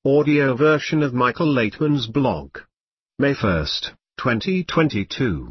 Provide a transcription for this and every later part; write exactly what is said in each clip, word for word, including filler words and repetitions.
audio version of Michael Laitman's blog. May first, twenty twenty-two.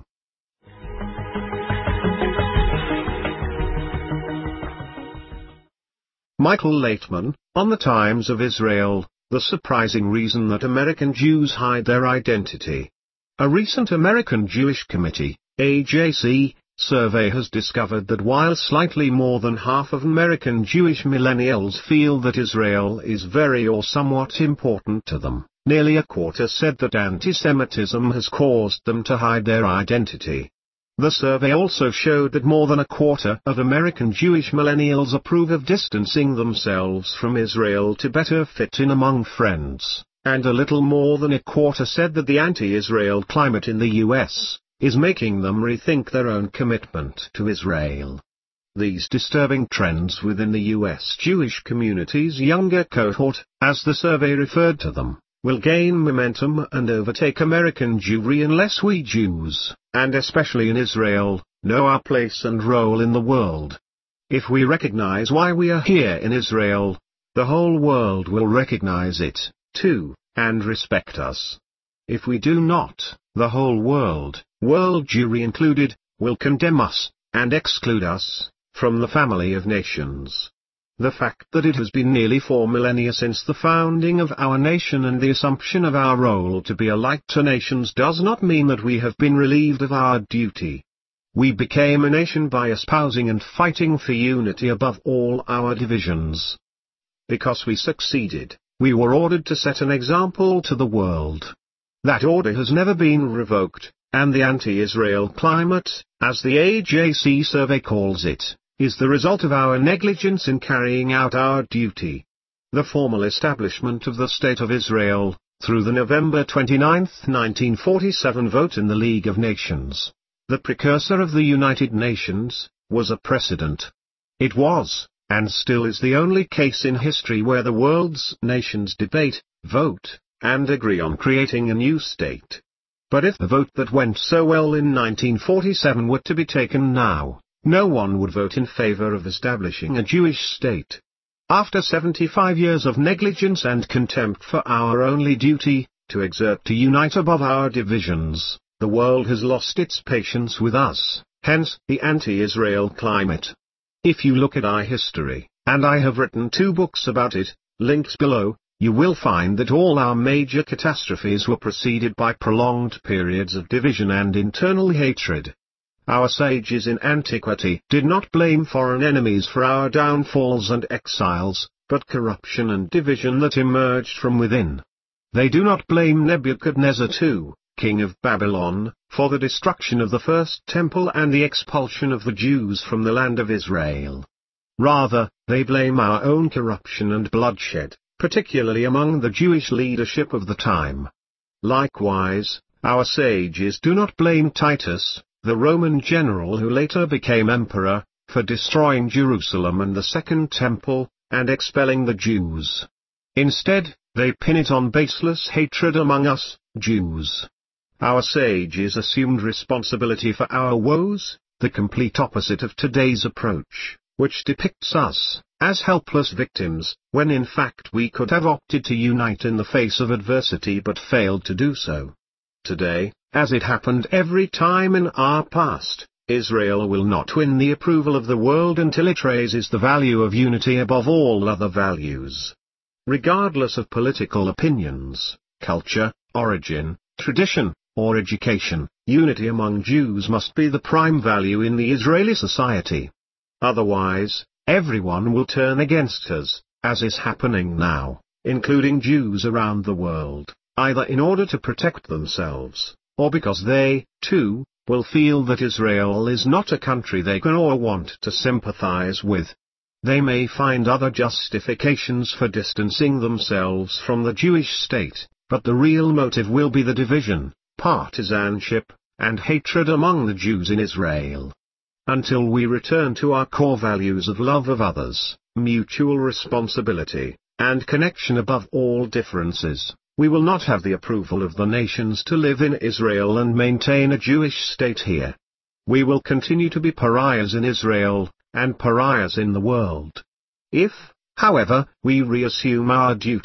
Michael Laitman, on the Times of Israel, the surprising reason that American Jews hide their identity. A recent American Jewish Committee, A J C, survey has discovered that while slightly more than half of American Jewish millennials feel that Israel is very or somewhat important to them, nearly a quarter said that anti-Semitism has caused them to hide their identity. The survey also showed that more than a quarter of American Jewish millennials approve of distancing themselves from Israel to better fit in among friends, and a little more than a quarter said that the anti-Israel climate in the U S is making them rethink their own commitment to Israel. These disturbing trends within the U S Jewish community's younger cohort, as the survey referred to them, will gain momentum and overtake American Jewry unless we Jews, and especially in Israel, know our place and role in the world. If we recognize why we are here in Israel, the whole world will recognize it, too, and respect us. If we do not, the whole world, world Jewry included, will condemn us, and exclude us, from the family of nations. The fact that it has been nearly four millennia since the founding of our nation and the assumption of our role to be a light to nations does not mean that we have been relieved of our duty. We became a nation by espousing and fighting for unity above all our divisions. Because we succeeded, we were ordered to set an example to the world. That order has never been revoked, and the anti-Israel climate, as the A J C survey calls it, is the result of our negligence in carrying out our duty. The formal establishment of the State of Israel, through the November twenty-ninth, nineteen forty-seven vote in the League of Nations, the precursor of the United Nations, was a precedent. It was, and still is the only case in history where the world's nations debate, vote, and agree on creating a new state. But if the vote that went so well in nineteen forty-seven were to be taken now, no one would vote in favor of establishing a Jewish state. After seventy-five years of negligence and contempt for our only duty, to exert to unite above our divisions, the world has lost its patience with us, hence the anti-Israel climate. If you look at our history, and I have written two books about it, linked below, you will find that all our major catastrophes were preceded by prolonged periods of division and internal hatred. Our sages in antiquity did not blame foreign enemies for our downfalls and exiles, but corruption and division that emerged from within. They do not blame Nebuchadnezzar the Second, king of Babylon, for the destruction of the first temple and the expulsion of the Jews from the land of Israel. Rather, they blame our own corruption and bloodshed, particularly among the Jewish leadership of the time. Likewise, our sages do not blame Titus, the Roman general who later became emperor, for destroying Jerusalem and the Second Temple, and expelling the Jews. Instead, they pin it on baseless hatred among us, Jews. Our sages assumed responsibility for our woes, the complete opposite of today's approach, which depicts us as helpless victims, when in fact we could have opted to unite in the face of adversity but failed to do so. Today, as it happened every time in our past, Israel will not win the approval of the world until it raises the value of unity above all other values. Regardless of political opinions, culture, origin, tradition, or education, unity among Jews must be the prime value in the Israeli society. Otherwise, everyone will turn against us, as is happening now, including Jews around the world, either in order to protect themselves, or because they, too, will feel that Israel is not a country they can or want to sympathize with. They may find other justifications for distancing themselves from the Jewish state, but the real motive will be the division, partisanship, and hatred among the Jews in Israel. Until we return to our core values of love of others, mutual responsibility, and connection above all differences, we will not have the approval of the nations to live in Israel and maintain a Jewish state here. We will continue to be pariahs in Israel, and pariahs in the world. If, however, we reassume our duty,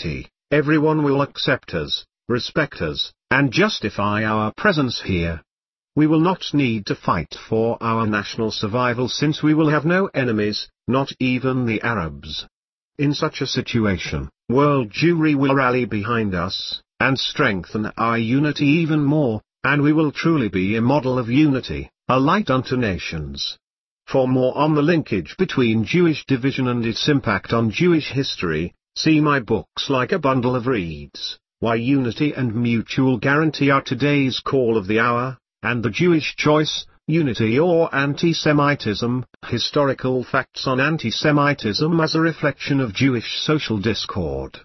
everyone will accept us, respect us, and justify our presence here. We will not need to fight for our national survival since we will have no enemies, not even the Arabs. In such a situation, world Jewry will rally behind us, and strengthen our unity even more, and we will truly be a model of unity, a light unto nations. For more on the linkage between Jewish division and its impact on Jewish history, see my books Like a Bundle of Reeds, Why Unity and Mutual Guarantee Are Today's Call of the Hour, and The Jewish Choice, Unity or Anti-Semitism, Historical Facts on Anti-Semitism as a Reflection of Jewish Social Discord.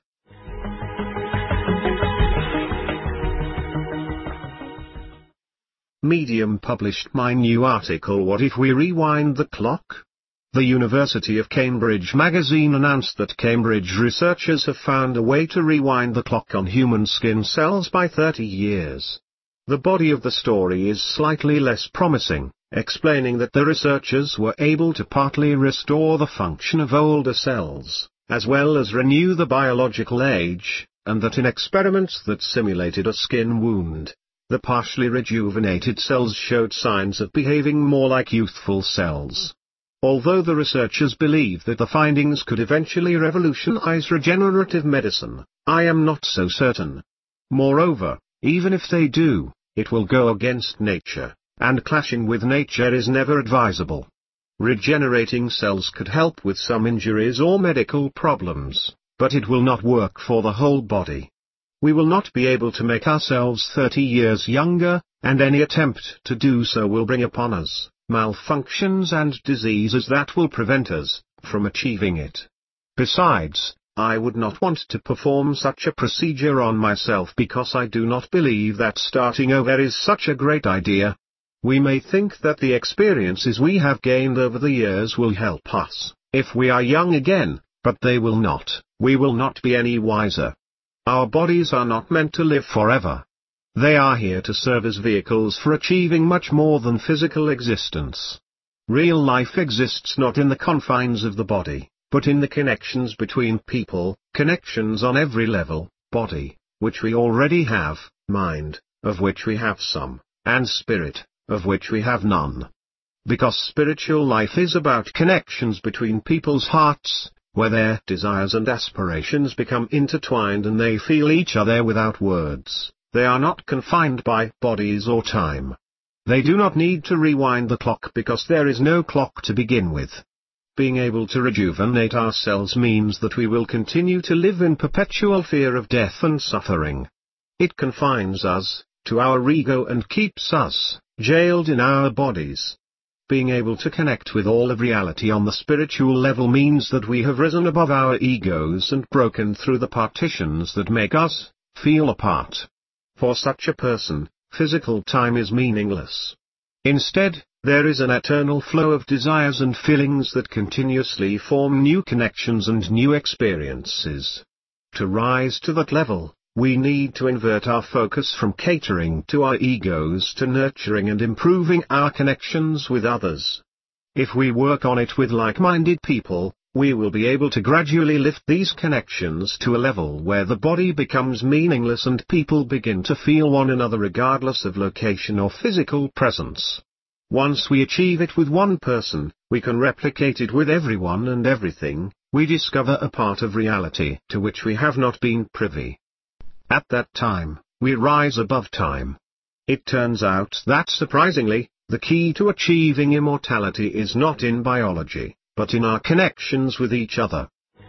Medium published my new article What If We Rewind the Clock? The University of Cambridge magazine announced that Cambridge researchers have found a way to rewind the clock on human skin cells by thirty years. The body of the story is slightly less promising, explaining that the researchers were able to partly restore the function of older cells, as well as renew the biological age, and that in experiments that simulated a skin wound, the partially rejuvenated cells showed signs of behaving more like youthful cells. Although the researchers believe that the findings could eventually revolutionize regenerative medicine, I am not so certain. Moreover, even if they do, it will go against nature, and clashing with nature is never advisable. Regenerating cells could help with some injuries or medical problems, but it will not work for the whole body. We will not be able to make ourselves thirty years younger, and any attempt to do so will bring upon us malfunctions and diseases that will prevent us from achieving it. Besides, I would not want to perform such a procedure on myself because I do not believe that starting over is such a great idea. We may think that the experiences we have gained over the years will help us, if we are young again, but they will not. We will not be any wiser. Our bodies are not meant to live forever. They are here to serve as vehicles for achieving much more than physical existence. Real life exists not in the confines of the body, but in the connections between people, connections on every level: body, which we already have, mind, of which we have some, and spirit, of which we have none. Because spiritual life is about connections between people's hearts, where their desires and aspirations become intertwined and they feel each other without words, they are not confined by bodies or time. They do not need to rewind the clock because there is no clock to begin with. Being able to rejuvenate ourselves means that we will continue to live in perpetual fear of death and suffering. It confines us to our ego and keeps us jailed in our bodies. Being able to connect with all of reality on the spiritual level means that we have risen above our egos and broken through the partitions that make us feel apart. For such a person, physical time is meaningless. Instead, there is an eternal flow of desires and feelings that continuously form new connections and new experiences. To rise to that level, we need to invert our focus from catering to our egos to nurturing and improving our connections with others. If we work on it with like-minded people, we will be able to gradually lift these connections to a level where the body becomes meaningless and people begin to feel one another regardless of location or physical presence. Once we achieve it with one person, we can replicate it with everyone and everything. We discover a part of reality to which we have not been privy. At that time, we rise above time. It turns out that surprisingly, the key to achieving immortality is not in biology, but in our connections with each other.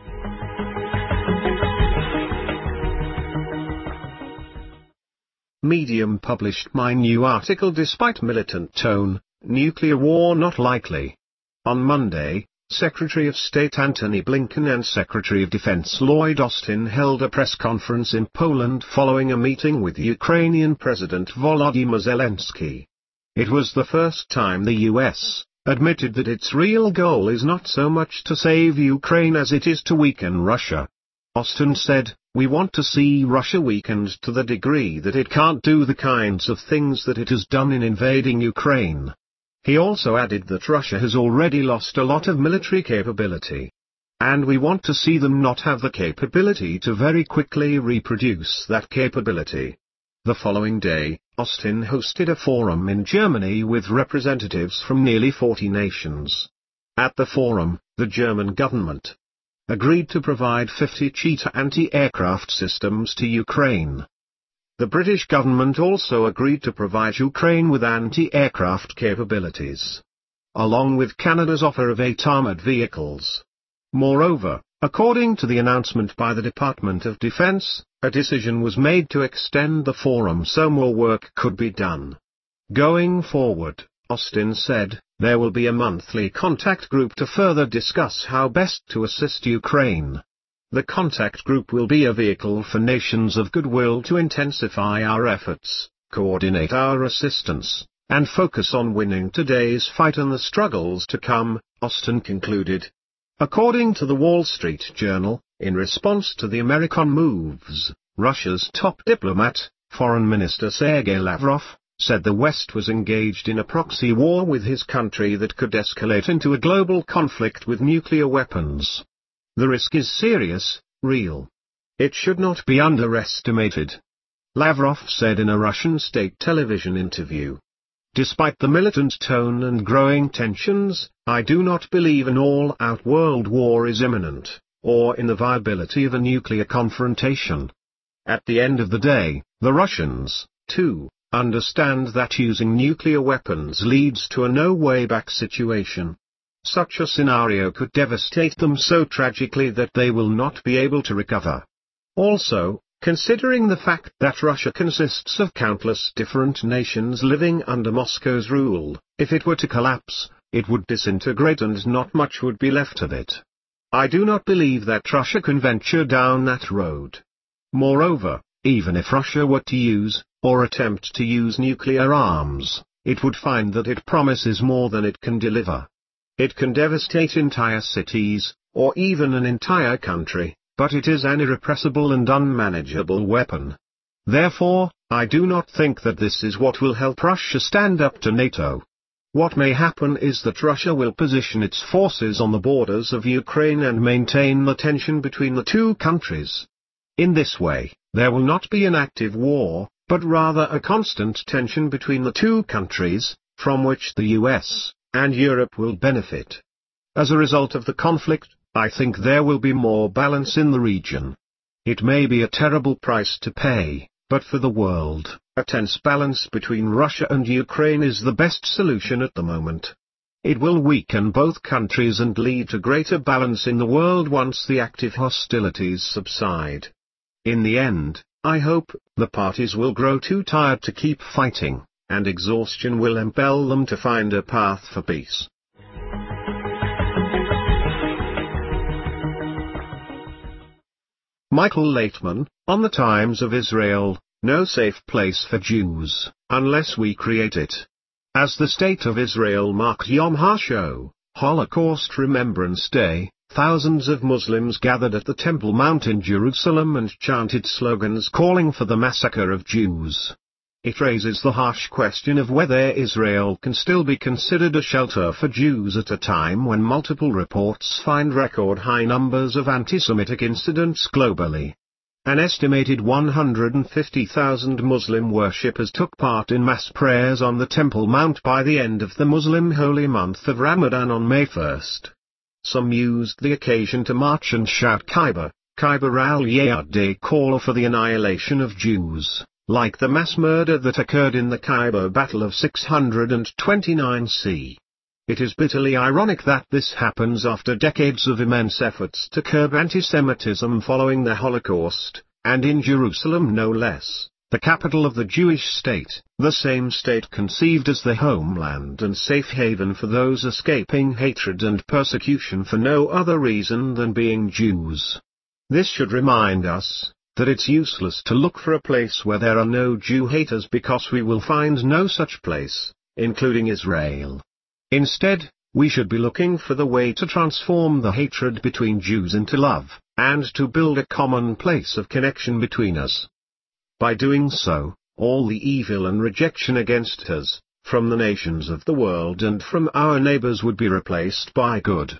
Medium published my new article Despite Militant Tone, Nuclear War Not Likely. On Monday, Secretary of State Antony Blinken and Secretary of Defense Lloyd Austin held a press conference in Poland following a meeting with Ukrainian President Volodymyr Zelensky. It was the first time the U S admitted that its real goal is not so much to save Ukraine as it is to weaken Russia. Austin said, "We want to see Russia weakened to the degree that it can't do the kinds of things that it has done in invading Ukraine." He also added that Russia has already lost a lot of military capability. and we want to see them not have the capability to very quickly reproduce that capability. The following day, Austin hosted a forum in Germany with representatives from nearly forty nations. At the forum, the German government agreed to provide fifty Cheetah anti-aircraft systems to Ukraine. The British government also agreed to provide Ukraine with anti-aircraft capabilities, along with Canada's offer of eight armored vehicles. Moreover, according to the announcement by the Department of Defense, a decision was made to extend the forum so more work could be done. Going forward, Austin said, there will be a monthly contact group to further discuss how best to assist Ukraine. The contact group will be a vehicle for nations of goodwill to intensify our efforts, coordinate our assistance, and focus on winning today's fight and the struggles to come, Austin concluded. According to the Wall Street Journal, in response to the American moves, Russia's top diplomat, Foreign Minister Sergei Lavrov, said the West was engaged in a proxy war with his country that could escalate into a global conflict with nuclear weapons. The risk is serious, real. It should not be underestimated, Lavrov said in a Russian state television interview. Despite the militant tone and growing tensions, I do not believe an all-out world war is imminent, or in the viability of a nuclear confrontation. At the end of the day, the Russians, too, understand that using nuclear weapons leads to a no-way-back situation. Such a scenario could devastate them so tragically that they will not be able to recover. Also, considering the fact that Russia consists of countless different nations living under Moscow's rule, if it were to collapse, it would disintegrate and not much would be left of it. I do not believe that Russia can venture down that road. Moreover, even if Russia were to use, or attempt to use nuclear arms, it would find that it promises more than it can deliver. It can devastate entire cities, or even an entire country, but it is an irrepressible and unmanageable weapon. Therefore, I do not think that this is what will help Russia stand up to NATO. What may happen is that Russia will position its forces on the borders of Ukraine and maintain the tension between the two countries. In this way, there will not be an active war, but rather a constant tension between the two countries, from which the U S and Europe will benefit. As a result of the conflict, I think there will be more balance in the region. It may be a terrible price to pay, but for the world, a tense balance between Russia and Ukraine is the best solution at the moment. It will weaken both countries and lead to greater balance in the world once the active hostilities subside. In the end, I hope, the parties will grow too tired to keep fighting, and exhaustion will impel them to find a path for peace. Michael Laitman, on the Times of Israel, no safe place for Jews, unless we create it. As the State of Israel marked Yom HaShoah, Holocaust Remembrance Day, thousands of Muslims gathered at the Temple Mount in Jerusalem and chanted slogans calling for the massacre of Jews. It raises the harsh question of whether Israel can still be considered a shelter for Jews at a time when multiple reports find record high numbers of anti-Semitic incidents globally. An estimated one hundred fifty thousand Muslim worshippers took part in mass prayers on the Temple Mount by the end of the Muslim holy month of Ramadan on May first. Some used the occasion to march and shout Khyber, Khyber al-Ya'ad, call for the annihilation of Jews, like the mass murder that occurred in the Khyber Battle of six hundred twenty-nine C. It is bitterly ironic that this happens after decades of immense efforts to curb anti-Semitism following the Holocaust, and in Jerusalem no less, the capital of the Jewish state, the same state conceived as the homeland and safe haven for those escaping hatred and persecution for no other reason than being Jews. This should remind us that it's useless to look for a place where there are no Jew haters, because we will find no such place, including Israel. Instead, we should be looking for the way to transform the hatred between Jews into love, and to build a common place of connection between us. By doing so, all the evil and rejection against us, from the nations of the world and from our neighbors, would be replaced by good.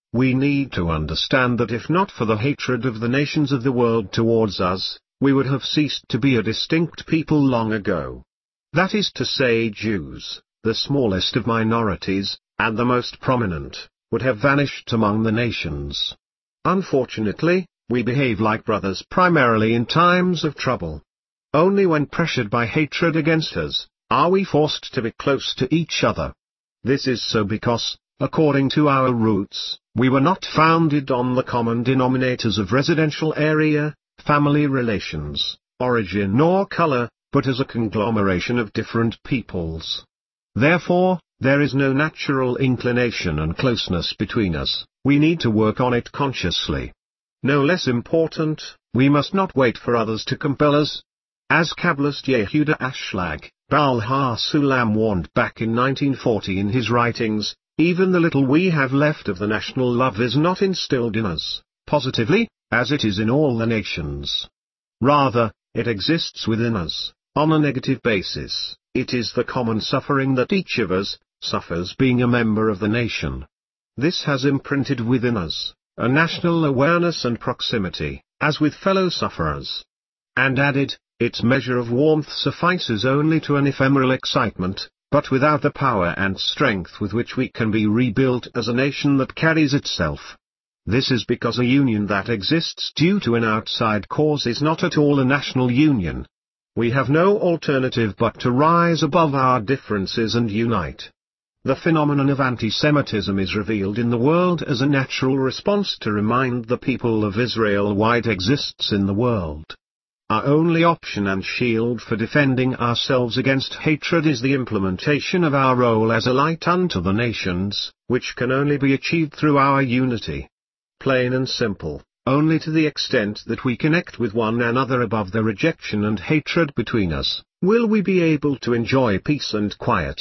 We need to understand that if not for the hatred of the nations of the world towards us, we would have ceased to be a distinct people long ago. That is to say, Jews, the smallest of minorities, and the most prominent, would have vanished among the nations. Unfortunately, we behave like brothers primarily in times of trouble. Only when pressured by hatred against us, are we forced to be close to each other. This is so because, according to our roots, we were not founded on the common denominators of residential area, family relations, origin or color, but as a conglomeration of different peoples. Therefore, there is no natural inclination and closeness between us. We need to work on it consciously. No less important, we must not wait for others to compel us. As Kabbalist Yehuda Ashlag, Baal HaSulam warned back in nineteen forty in his writings, even the little we have left of the national love is not instilled in us, positively, as it is in all the nations. Rather, it exists within us, on a negative basis. It is the common suffering that each of us suffers being a member of the nation. This has imprinted within us a national awareness and proximity, as with fellow sufferers. And added, its measure of warmth suffices only to an ephemeral excitement, but without the power and strength with which we can be rebuilt as a nation that carries itself. This is because a union that exists due to an outside cause is not at all a national union. We have no alternative but to rise above our differences and unite. The phenomenon of anti-Semitism is revealed in the world as a natural response to remind the people of Israel why it exists in the world. Our only option and shield for defending ourselves against hatred is the implementation of our role as a light unto the nations, which can only be achieved through our unity. Plain and simple, only to the extent that we connect with one another above the rejection and hatred between us, will we be able to enjoy peace and quiet.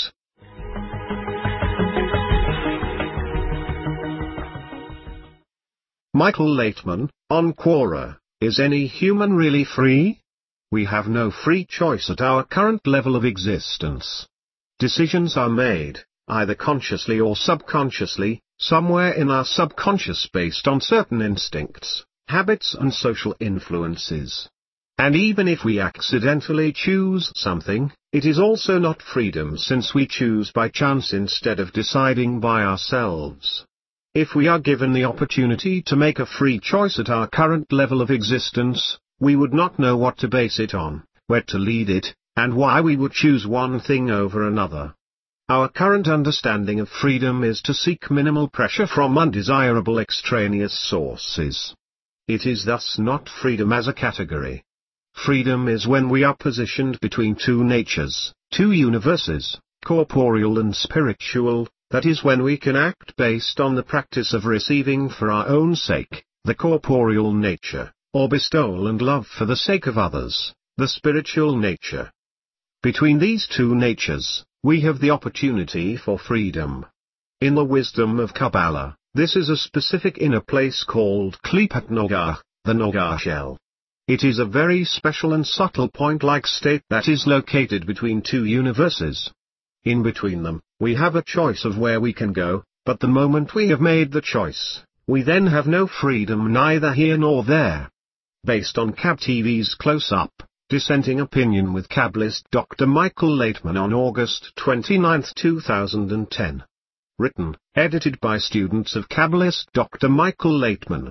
Michael Laitman, on Quora, is any human really free? We have no free choice at our current level of existence. Decisions are made, either consciously or subconsciously, somewhere in our subconscious based on certain instincts, habits and social influences. And even if we accidentally choose something, it is also not freedom since we choose by chance instead of deciding by ourselves. If we are given the opportunity to make a free choice at our current level of existence, we would not know what to base it on, where to lead it, and why we would choose one thing over another. Our current understanding of freedom is to seek minimal pressure from undesirable extraneous sources. It is thus not freedom as a category. Freedom is when we are positioned between two natures, two universes, corporeal and spiritual. That is when we can act based on the practice of receiving for our own sake, the corporeal nature, or bestowal and love for the sake of others, the spiritual nature. Between these two natures, we have the opportunity for freedom. In the wisdom of Kabbalah, this is a specific inner place called Klipat Nogah, the Nogah shell. It is a very special and subtle point-like state that is located between two universes. In between them, we have a choice of where we can go, but the moment we have made the choice, we then have no freedom neither here nor there. Based on Kab T V's Close-Up, Dissenting Opinion with Kabbalist Doctor Michael Laitman on August twenty-ninth two thousand ten. Written, edited by students of Kabbalist Doctor Michael Laitman.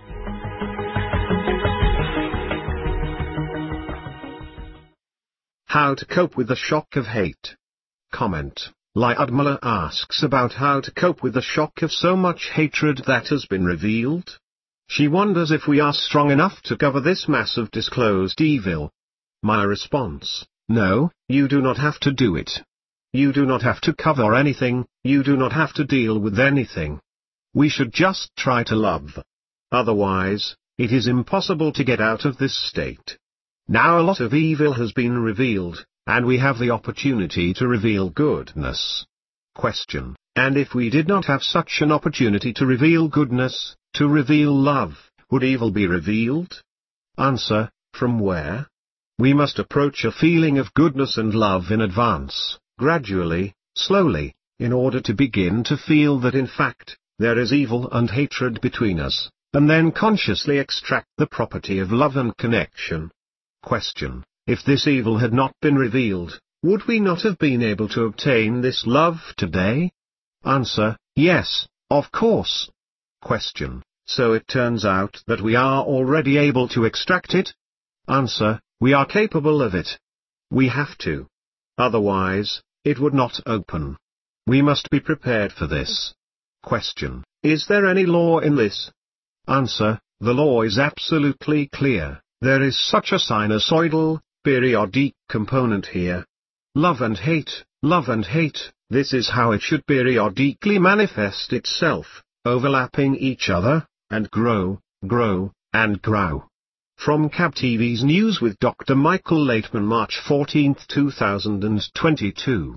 How to cope with the shock of hate. Comment. Liad Muller asks about how to cope with the shock of so much hatred that has been revealed. She wonders if we are strong enough to cover this mass of disclosed evil. My response: no, you do not have to do it. You do not have to cover anything, you do not have to deal with anything. We should just try to love. Otherwise, it is impossible to get out of this state. Now a lot of evil has been revealed, and we have the opportunity to reveal goodness. Question: and if we did not have such an opportunity to reveal goodness, to reveal love, would evil be revealed? Answer: from where? We must approach a feeling of goodness and love in advance, gradually, slowly, in order to begin to feel that in fact, there is evil and hatred between us, and then consciously extract the property of love and connection. Question: If this evil had not been revealed, would we not have been able to obtain this love today? Answer: Yes, of course. Question: So it turns out that we are already able to extract it? Answer: We are capable of it. We have to. Otherwise, it would not open. We must be prepared for this. Question: Is there any law in this? Answer: The law is absolutely clear. There is such a sinusoidal, periodic component here. Love and hate, love and hate, this is how it should periodically manifest itself, overlapping each other, and grow, grow, and grow. From C A B T V's News with Doctor Michael Laitman, March fourteenth two thousand twenty-two.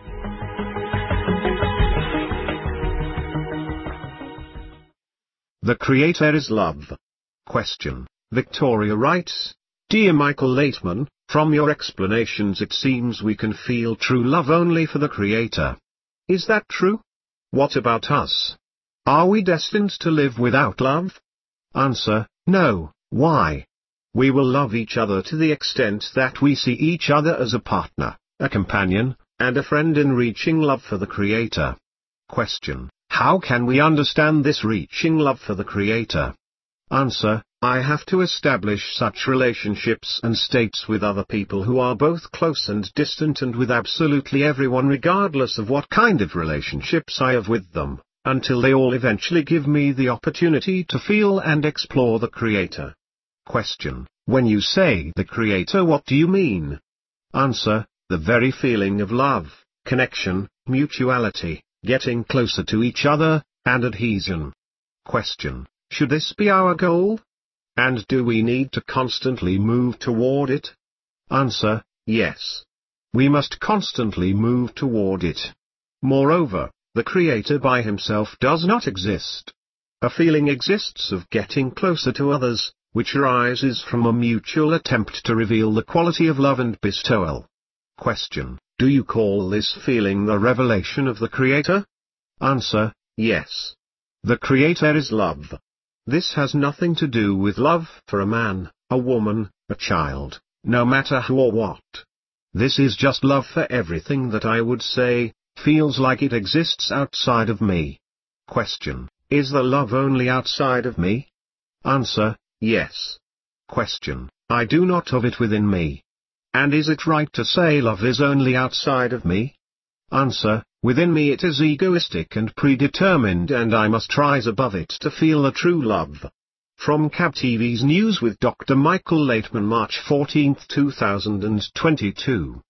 The Creator is love. Question: Victoria writes, Dear Michael Laitman, from your explanations it seems we can feel true love only for the Creator. Is that true? What about us? Are we destined to live without love? Answer: No. Why? We will love each other to the extent that we see each other as a partner, a companion, and a friend in reaching love for the Creator. Question: How can we understand this reaching love for the Creator? Answer: I have to establish such relationships and states with other people who are both close and distant, and with absolutely everyone regardless of what kind of relationships I have with them, until they all eventually give me the opportunity to feel and explore the Creator. Question: When you say the Creator, what do you mean? Answer: The very feeling of love, connection, mutuality, getting closer to each other, and adhesion. Question: Should this be our goal? And do we need to constantly move toward it? Answer: Yes. We must constantly move toward it. Moreover, the Creator by himself does not exist. A feeling exists of getting closer to others, which arises from a mutual attempt to reveal the quality of love and bestowal. Question: Do you call this feeling the revelation of the Creator? Answer: Yes. The Creator is love. This has nothing to do with love for a man, a woman, a child, no matter who or what. This is just love for everything that I would say feels like it exists outside of me. Question: Is the love only outside of me? Answer: Yes. Question: I do not have it within me. And is it right to say love is only outside of me? Answer: Within me it is egoistic and predetermined, and I must rise above it to feel the true love. From C A B T V's News with Doctor Michael Laitman, March fourteenth two thousand twenty-two.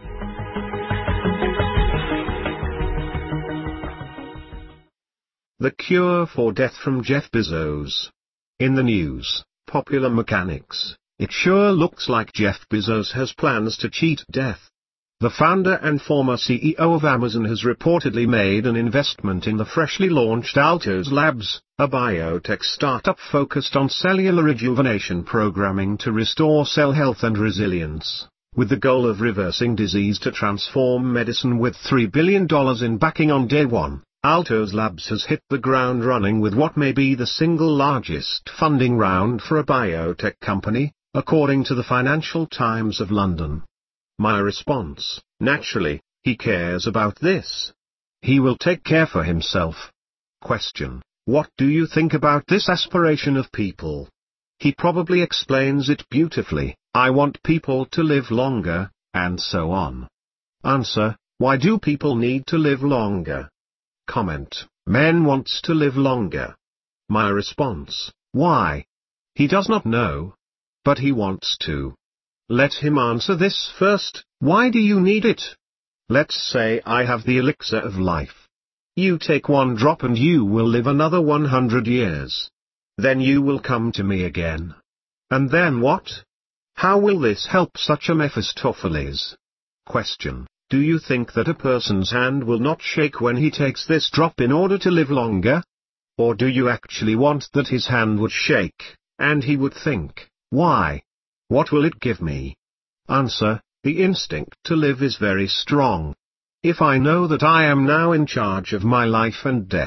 The Cure for Death from Jeff Bezos. In the news, Popular Mechanics, it sure looks like Jeff Bezos has plans to cheat death. The founder and former C E O of Amazon has reportedly made an investment in the freshly launched Altos Labs, a biotech startup focused on cellular rejuvenation programming to restore cell health and resilience, with the goal of reversing disease to transform medicine. With three billion dollars in backing on day one, Altos Labs has hit the ground running with what may be the single largest funding round for a biotech company, according to the Financial Times of London. My response: naturally, he cares about this. He will take care for himself. Question: What do you think about this aspiration of people? He probably explains it beautifully: I want people to live longer, and so on. Answer: Why do people need to live longer? Comment: Men wants to live longer. My response: Why? He does not know. But he wants to. Let him answer this first: why do you need it? Let's say I have the elixir of life. You take one drop and you will live another one hundred years. Then you will come to me again. And then what? How will this help such a Mephistopheles? Question: Do you think that a person's hand will not shake when he takes this drop in order to live longer? Or do you actually want that his hand would shake, and he would think, why? What will it give me? Answer: The instinct to live is very strong. If I know that I am now in charge of my life and death,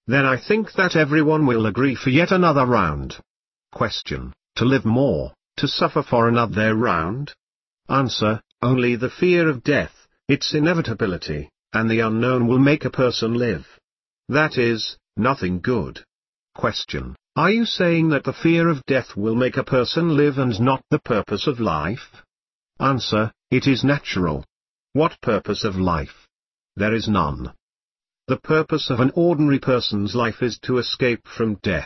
Then I think that everyone will agree for yet another round. Question: to live more, to suffer for another round? Answer: only the fear of death, its inevitability, and the unknown will make a person live. That is, nothing good. Question: are you saying that the fear of death will make a person live and not the purpose of life? Answer: it is natural. What purpose of life? There is none. The purpose of an ordinary person's life is to escape from death.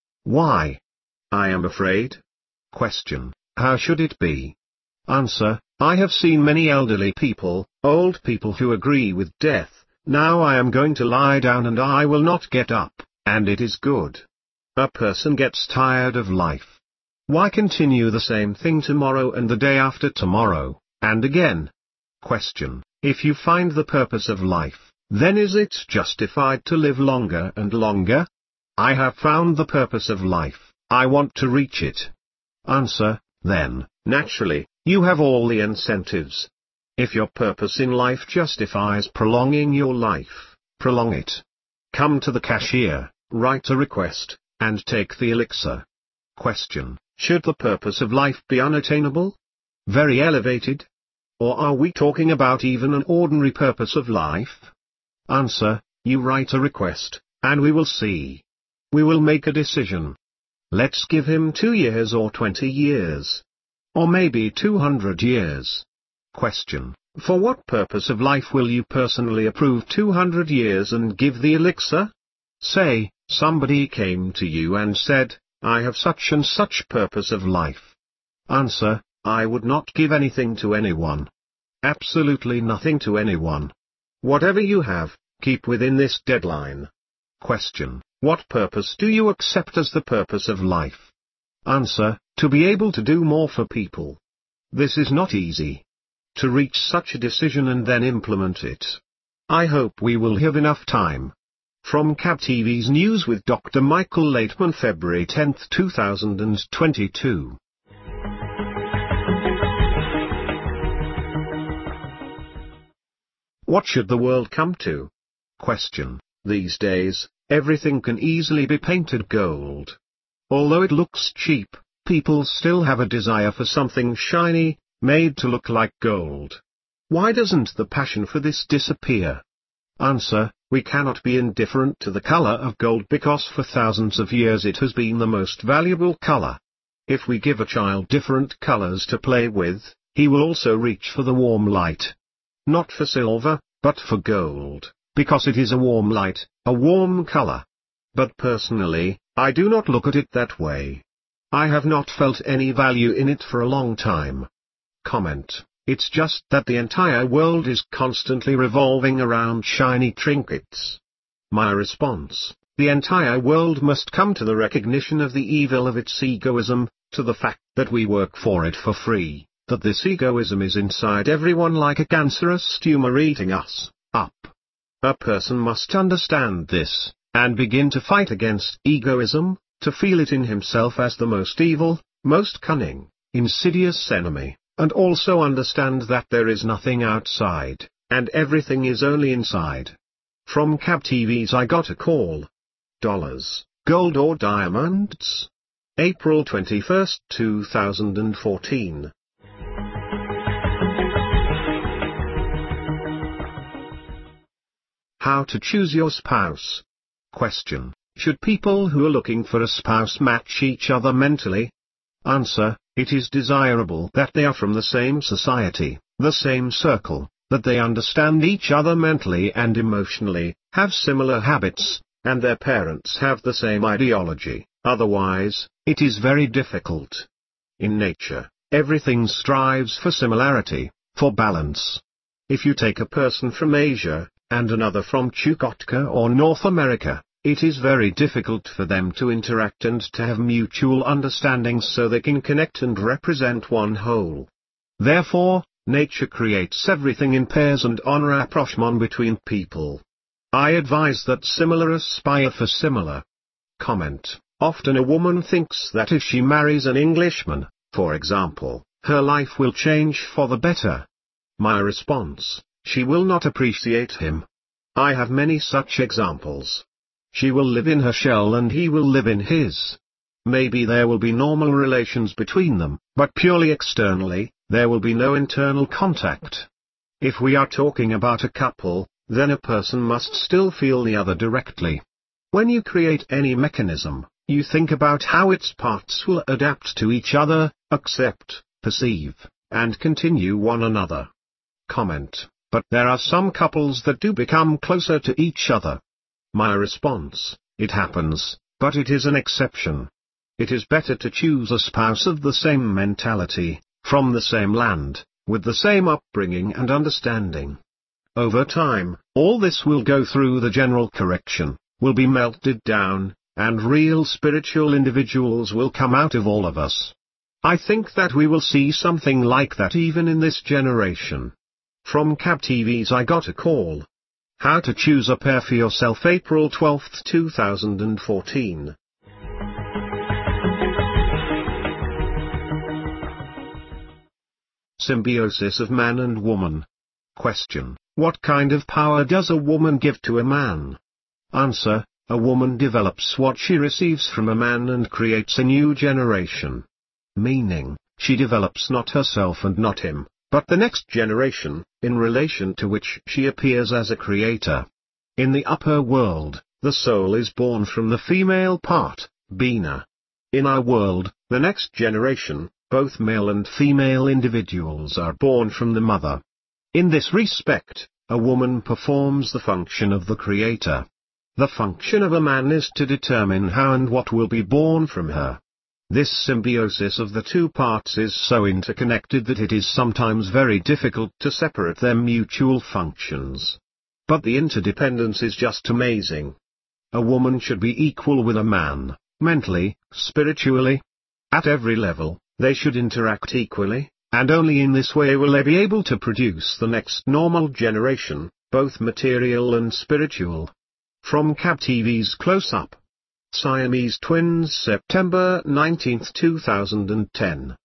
Why? I am afraid. Question: how should it be? Answer: I have seen many elderly people, old people who agree with death. Now I am going to lie down and I will not get up, and it is good. A person gets tired of life. Why continue the same thing tomorrow and the day after tomorrow, and again? Question: if you find the purpose of life, then is it justified to live longer and longer? I have found the purpose of life, I want to reach it. Answer: then, naturally, you have all the incentives. If your purpose in life justifies prolonging your life, prolong it. Come to the cashier, write a request, and take the elixir. Question: should the purpose of life be unattainable? Very elevated? Or are we talking about even an ordinary purpose of life? Answer: you write a request, and we will see. We will make a decision. Let's give him two years or twenty years. Or maybe two hundred years. Question: for what purpose of life will you personally approve two hundred years and give the elixir? Say, somebody came to you and said, I have such and such purpose of life. Answer: I would not give anything to anyone. Absolutely nothing to anyone. Whatever you have, keep within this deadline. Question: what purpose do you accept as the purpose of life? Answer: to be able to do more for people. This is not easy. To reach such a decision and then implement it. I hope we will have enough time. From C A B T V's News with Doctor Michael Laitman, February tenth two thousand twenty-two. What should the world come to? Question: these days, everything can easily be painted gold. Although it looks cheap, people still have a desire for something shiny, made to look like gold. Why doesn't the passion for this disappear? Answer: we cannot be indifferent to the color of gold because for thousands of years it has been the most valuable color. If we give a child different colors to play with, he will also reach for the warm light. Not for silver, but for gold, because it is a warm light, a warm color. But personally, I do not look at it that way. I have not felt any value in it for a long time. Comment: it's just that the entire world is constantly revolving around shiny trinkets. My response: the entire world must come to the recognition of the evil of its egoism, to the fact that we work for it for free, that this egoism is inside everyone like a cancerous tumor eating us up. A person must understand this, and begin to fight against egoism, to feel it in himself as the most evil, most cunning, insidious enemy, and also understand that there is nothing outside, and everything is only inside. From C A B T V's I Got a Call. Dollars, gold or diamonds? April twenty-first two thousand fourteen. How to choose your spouse? Question: should people who are looking for a spouse match each other mentally? Answer: it is desirable that they are from the same society, the same circle, that they understand each other mentally and emotionally, have similar habits, and their parents have the same ideology, otherwise, it is very difficult. In nature, everything strives for similarity, for balance. If you take a person from Asia, and another from Chukotka or North America, it is very difficult for them to interact and to have mutual understanding so they can connect and represent one whole. Therefore, nature creates everything in pairs and en rapprochement between people. I advise that similar aspire for similar. Comment: often a woman thinks that if she marries an Englishman, for example, her life will change for the better. My response: she will not appreciate him. I have many such examples. She will live in her shell and he will live in his. Maybe there will be normal relations between them, but purely externally, there will be no internal contact. If we are talking about a couple, then a person must still feel the other directly. When you create any mechanism, you think about how its parts will adapt to each other, accept, perceive, and continue one another. Comment: but there are some couples that do become closer to each other. My response: it happens, but it is an exception. It is better to choose a spouse of the same mentality, from the same land, with the same upbringing and understanding. Over time, all this will go through the general correction, will be melted down, and real spiritual individuals will come out of all of us. I think that we will see something like that even in this generation. From Cab T V's I Got a Call. How to Choose a Pair for Yourself, April twelfth two thousand fourteen. Symbiosis of man and woman. Question: what kind of power does a woman give to a man? Answer: a woman develops what she receives from a man and creates a new generation. Meaning, she develops not herself and not him, but the next generation, in relation to which she appears as a creator. In the upper world, the soul is born from the female part, Bina. In our world, the next generation, both male and female individuals are born from the mother. In this respect, a woman performs the function of the creator. The function of a man is to determine how and what will be born from her. This symbiosis of the two parts is so interconnected that it is sometimes very difficult to separate their mutual functions. But the interdependence is just amazing. A woman should be equal with a man, mentally, spiritually. At every level, they should interact equally, and only in this way will they be able to produce the next normal generation, both material and spiritual. From Cab T V's Close Up. Siamese Twins, September nineteenth two thousand ten.